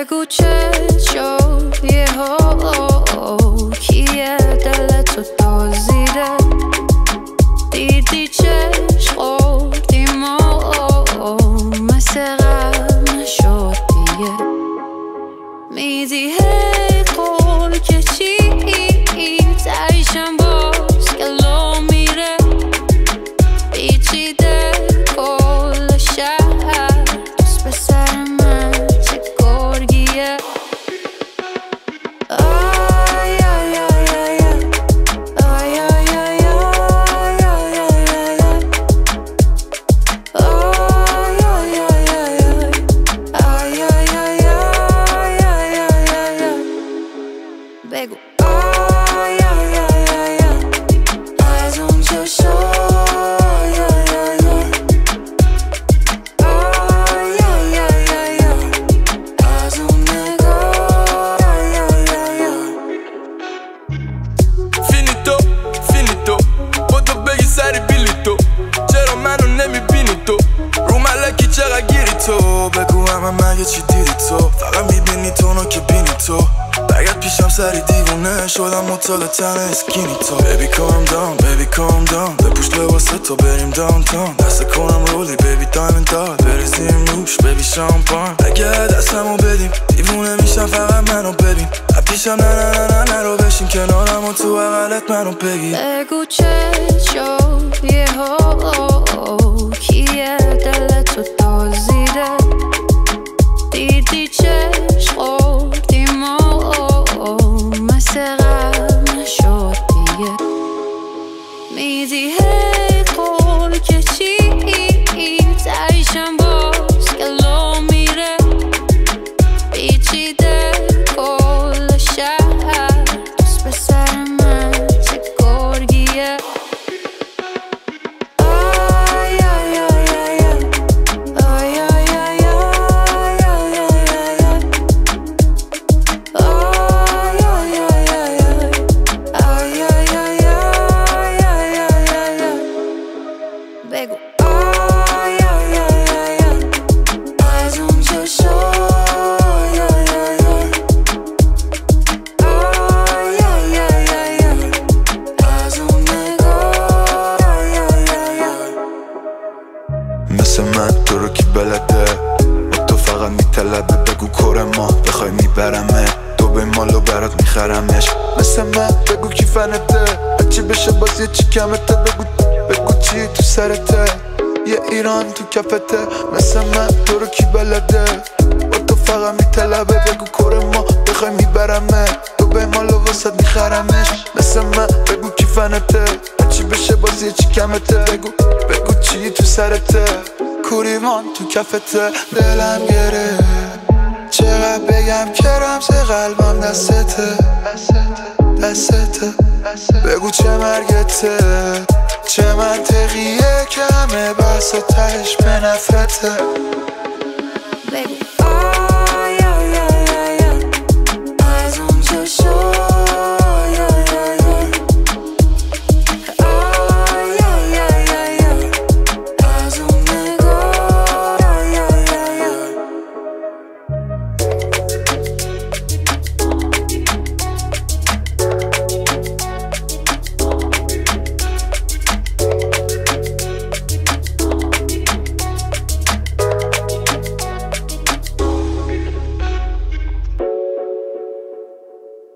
بگو چه شد یهو کیه دلتو دزدیده دیدی چشم خوردیم و مثل قبل نشد دیگه میدی هی قول که چی تایشم باز گلو میره پیچیده کل شهر دوست به سر من چه گرگیه آی آی آی آی آی آی آی بگو از اون چشم تو بگو همه مگه چی دیدی تو فقط میبینی تو نو که بینی تو برگرد پیشم سری دیوونه شدم مطال تن اسکینی تو Baby calm down, baby calm down بپوش لباس تو بریم داونتاون دست کنم رولی baby diamond داد بریزیم روش baby شامپان اگه دستمو بدیم دیوونه میشم فقط منو ببین پیشم نه نه نه نه رو بشین کنارم و تو بغلت منو بگی بگو چه شد یهو کیه دلتو دزدیده دیدی چشم خوردیم و مثل قبل نشد دیگه میدی هی قول که چی تایشم باز گلو میره پیچیده کل شهر دوست به سر من چه گرگیه بگو از اون چشم از اون نگاه مثل من تو رو کی بلده با تو فقط میطلبه بگو کار ما بخوای میبرمه تو به مالو برات میخرمش مثل من بگو کی فنته هرچی بشه باز یه چی کمته بگو چی تو سرته یه ایران تو کفته مثل من تو رو کی بلده با تو فقط میطلبه بگو کار ما بخوای میبرمه تو به مالو واسد میخرمش مثل من بگو کی فنته هرچی بشه باز یه چی کمته بگو چی تو سرته کوریمان تو کفته دلم گره چقدر بگم که رمز قلبم دستته بگو چه مرگته چه منطقیه که همه بس و تهش به نفرته